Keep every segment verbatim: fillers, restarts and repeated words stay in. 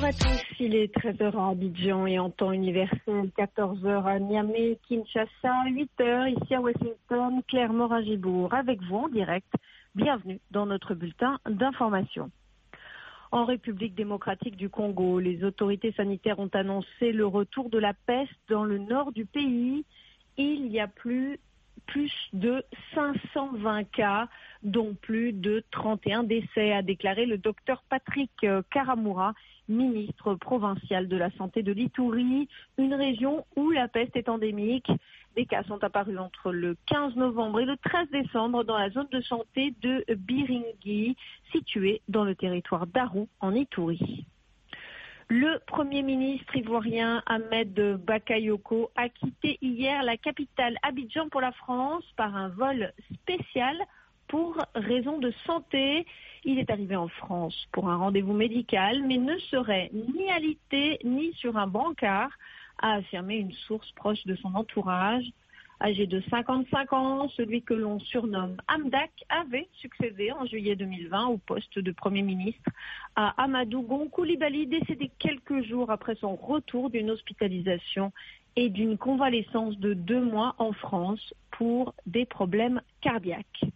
Bonjour à tous, il est treize heures à Abidjan et en temps universel, quatorze heures à Niamey, Kinshasa, huit heures ici à Washington, Claire Morin-Gibourg avec vous en direct. Bienvenue dans notre bulletin d'information. En République démocratique du Congo, les autorités sanitaires ont annoncé le retour de la peste dans le nord du pays. Il y a plus, plus de cinq cent vingt cas, dont plus de trente et un décès, a déclaré le docteur Patrick Karamura, ministre provincial de la santé de l'Ituri, une région où la peste est endémique. Des cas sont apparus entre le quinze novembre et le treize décembre dans la zone de santé de Biringui, située dans le territoire d'Aru, en Ituri. Le Premier ministre ivoirien Ahmed Bakayoko a quitté hier la capitale Abidjan pour la France par un vol spécial pour raison de santé. Il est arrivé en France pour un rendez-vous médical, mais ne serait ni alité ni sur un brancard, a affirmé une source proche de son entourage. Âgé de cinquante-cinq ans, celui que l'on surnomme Hamdak avait succédé en juillet deux mille vingt au poste de Premier ministre à Amadou Gon Coulibaly, décédé quelques jours après son retour d'une hospitalisation et d'une convalescence de deux mois en France pour des problèmes cardiaques.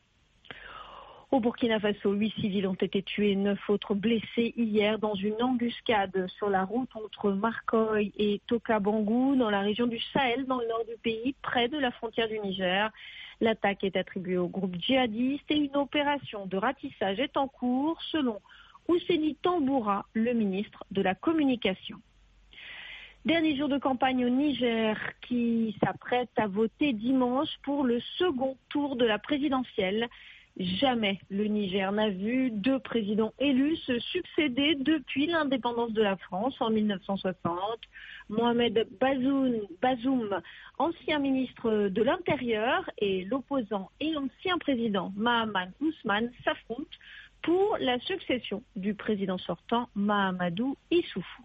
Au Burkina Faso, huit civils ont été tués, neuf autres blessés hier dans une embuscade sur la route entre Marcoy et Tokabangou, dans la région du Sahel, dans le nord du pays, près de la frontière du Niger. L'attaque est attribuée au groupe djihadiste et une opération de ratissage est en cours, selon Ouseni Tamboura, le ministre de la Communication. Dernier jour de campagne au Niger, qui s'apprête à voter dimanche pour le second tour de la présidentielle. Jamais le Niger n'a vu deux présidents élus se succéder depuis l'indépendance de la France en mille neuf cent soixante. Mohamed Bazoum, Bazoum, ancien ministre de l'Intérieur, et l'opposant et ancien président Mahaman Ousmane s'affrontent pour la succession du président sortant Mahamadou Issoufou.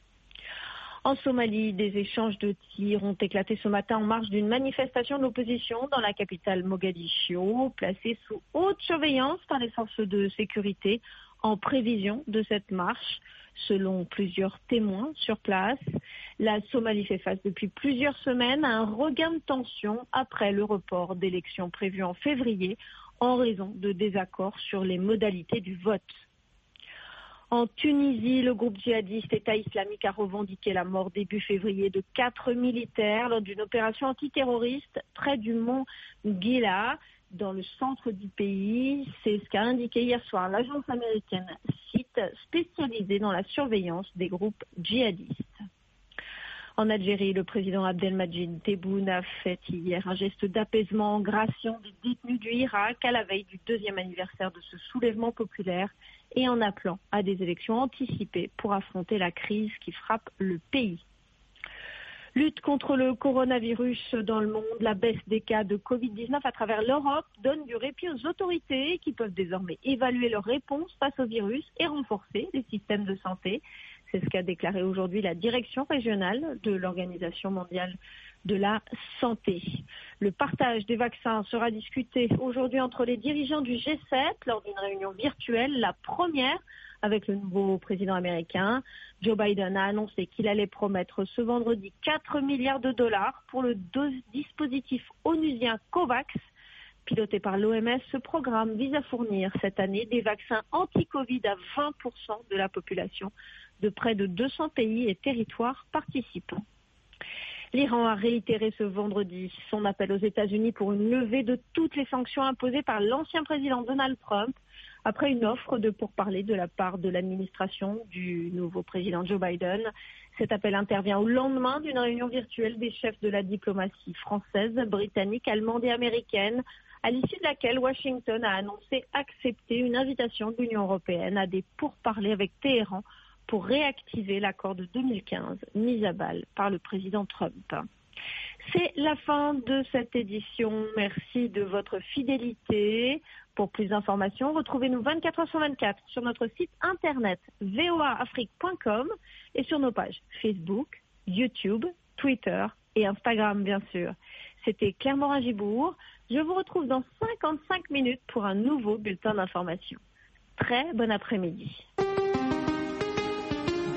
En Somalie, des échanges de tirs ont éclaté ce matin en marge d'une manifestation de l'opposition dans la capitale Mogadiscio, placée sous haute surveillance par les forces de sécurité en prévision de cette marche. Selon plusieurs témoins sur place, la Somalie fait face depuis plusieurs semaines à un regain de tension après le report d'élections prévues en février en raison de désaccords sur les modalités du vote. En Tunisie, le groupe djihadiste État islamique a revendiqué la mort début février de quatre militaires lors d'une opération antiterroriste près du mont Gila, dans le centre du pays. C'est ce qu'a indiqué hier soir l'agence américaine S I T, spécialisée dans la surveillance des groupes djihadistes. En Algérie, le président Abdelmadjid Tebboune a fait hier un geste d'apaisement en graciant des détenus du Irak à la veille du deuxième anniversaire de ce soulèvement populaire et en appelant à des élections anticipées pour affronter la crise qui frappe le pays. Lutte contre le coronavirus dans le monde, la baisse des cas de covid dix-neuf à travers l'Europe donne du répit aux autorités qui peuvent désormais évaluer leur réponse face au virus et renforcer les systèmes de santé. C'est ce qu'a déclaré aujourd'hui la direction régionale de l'Organisation mondiale de la santé. Le partage des vaccins sera discuté aujourd'hui entre les dirigeants du G sept lors d'une réunion virtuelle, la première avec le nouveau président américain. Joe Biden a annoncé qu'il allait promettre ce vendredi quatre milliards de dollars pour le dispositif onusien COVAX. Piloté par l'O M S, ce programme vise à fournir cette année des vaccins anti-Covid à vingt pour cent de la population de près de deux cents pays et territoires participants. L'Iran a réitéré ce vendredi son appel aux États-Unis pour une levée de toutes les sanctions imposées par l'ancien président Donald Trump après une offre de pourparlers de la part de l'administration du nouveau président Joe Biden. Cet appel intervient au lendemain d'une réunion virtuelle des chefs de la diplomatie française, britannique, allemande et américaine, à l'issue de laquelle Washington a annoncé accepter une invitation de l'Union européenne à des pourparlers avec Téhéran pour réactiver l'accord de deux mille quinze mis à balle par le président Trump. C'est la fin de cette édition. Merci de votre fidélité. Pour plus d'informations, retrouvez-nous vingt-quatre heures sur vingt-quatre sur notre site internet v o a afrique point com et sur nos pages Facebook, YouTube, Twitter et Instagram, bien sûr. C'était Claire Morin-Gibourg. Je vous retrouve dans cinquante-cinq minutes pour un nouveau bulletin d'information. Très bon après-midi.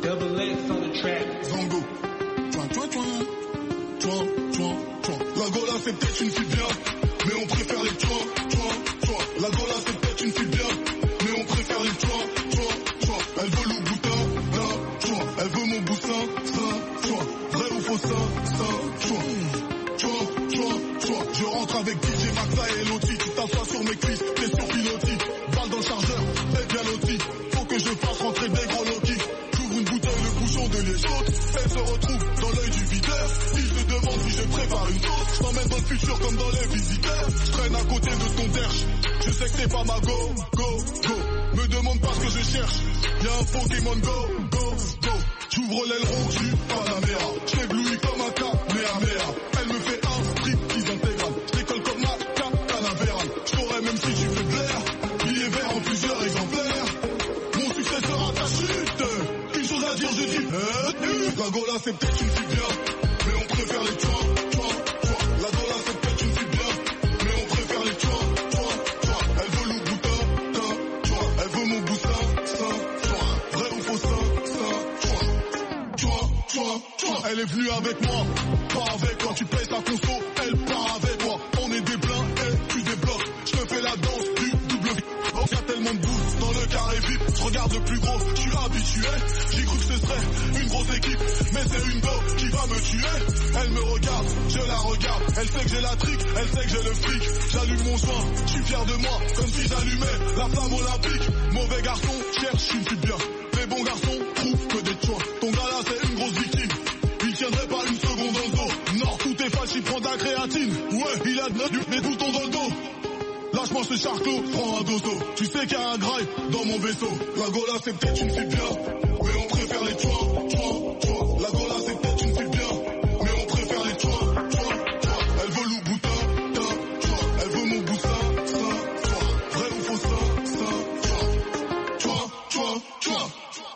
Double X on the track. Zango. Tchouin, tchouin, tchouin. Tchouin, tchouin, tchouin. La Gola c'est peut-être une fille bien, mais on préfère les tchouin, tchouin, tchouin. La Gola c'est peut-être une fille bien, mais on préfère les tchouin, tchouin, tchouin. Elle veut le boutin, là, tchouin. Elle veut mon boussin, ça, tchouin. Vrai ou faux, ça, ça, tchouin. Tchouin, tchouin, tchouin. Je rentre avec D J Maxa et Loti. Tu t'assois sur mes cuisses, t'es sur pilotis. Balle dans le chargeur, t'es bien loti. Faut que je fasse rentrer des gros Loki. J'ouvre une bouteille, le bouchon de liège saute. Elle se retrouve dans l'œil du videur. Il te demande si je prépare une sauce. Je t'emmène dans le futur comme dans les visiteurs. Je traîne à côté de ton derche. Je sais que c'est pas ma go, go, go. Me demande pas ce que je cherche. Y'a un Pokémon go, go, go. J'ouvre l'aile rouge du Panamera. J'éblouis comme un Kamehameha. Elle me fait un striptease intégral. Je décolle comme ma Canaveral. Je t'aurais même si tu fais de l'air. Il est vert en plusieurs exemplaires. Mon succès sera ta chute. Une chose à dire, je dis euh, la Gola c'est peut-être une fille bien, mais on préfère les tchouin, tchouin, tchouin. La Gola c'est peut-être une fille bien, mais on préfère les tchouin, tchouin, tchouin. Elle veut le boutin, tin, tchouin. Elle veut mon boussin, ça, tchouin. Vrai ou faux, ça, ça, tchouin. Tchouin, tchouin, tchouin. Elle est venue avec moi, pas avec toi. Tu payes ta conso, elle part avec toi. On est des blincs et tu débloques. Je te fais la danse du double V. Y'a tellement de boules dans le carré vip. Je regarde le plus gros, je suis habitué. J'ai cru que ce serait une grosse équipe, mais c'est une go qui va me tuer. Elle me regarde, je la regarde. Elle sait que j'ai la trique, elle sait que j'ai le fric. J'allume mon joint, je suis fier de moi, comme si j'allumais la flamme olympique. Mauvais garçon, cherche une fille bien. Les bons garçons trouvent que des choix. Ton gars là c'est une grosse victime. Il tiendrait pas une seconde dans le dos. Non, tout est fâche, il prend de la créatine. Ouais, il a de des boutons dans le dos. Lâche-moi ce charclos, prends un dosso. Tu sais qu'il y a un graille dans mon vaisseau. La Gola c'est peut-être une fille bien, mais on préfère les tchouin, tchouin, tchouin. La Gola c'est peut-être une fille bien, mais on préfère les tchouin, tchouin, tchouin. Elle veut le boutin, tin, tchouin. Elle veut mon boussin, ça, tchouin. Vrai ou faux, ça, ça, tchouin. Tchouin, tchouin, tchouin.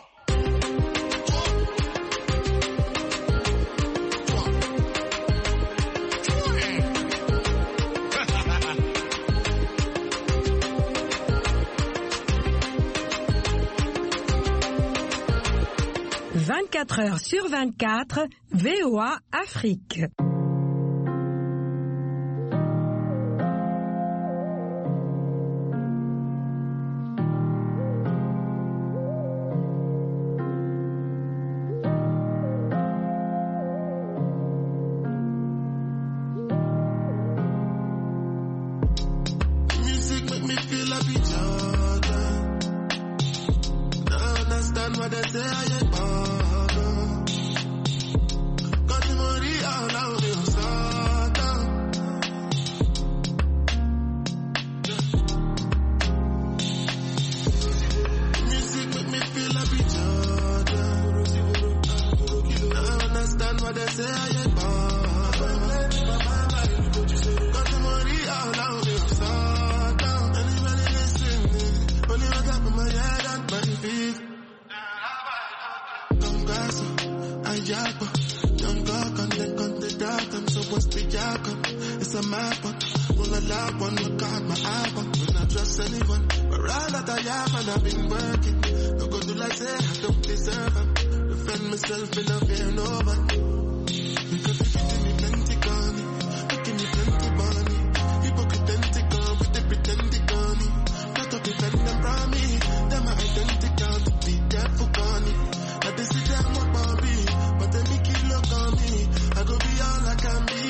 vingt-quatre heures sur vingt-quatre, V O A Afrique. Music make me feel like a Jordan. Now understand what they say I ain't born. It's a mad one, will allow one look at my album. When I trust anyone, but right that I am and I've been working. No go do like say I don't deserve them. Defend myself in a fear no one. Because if you give me plenty money, you give me plenty money. Hypocrite identical with the pretending money. Not to defend them from me, them are identical to be careful money. Now they see them what Bobby, but they make it look on me. I go be all I can be.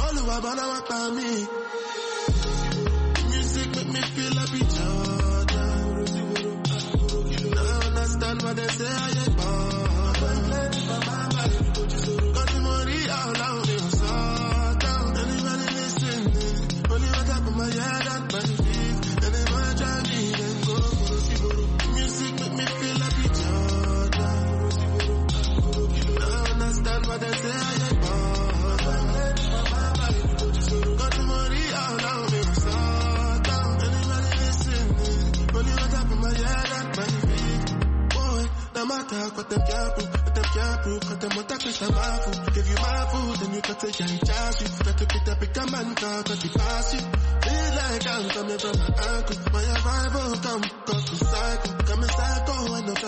Music make me feel like a Jordan. Now understand what they say I ain't born. Got the money all out me on sort down. Anybody listening, only on top of my head and my feet. And they might try me, then go for the Siboro. Music make me feel like a Jordan. Now understand what they say I ain't born. Got the money all out me, start down. Anybody listening, only on top of my head and my feet. Boy, no matter what them can't prove, what them can't prove, cause them want to kiss my food. Give you my food, then you can take and charge you. Try to pick up a man car, cause he pass you. Feel like I'm coming from my ankle. My arrival come, cause the cycle. Come and cycle, I know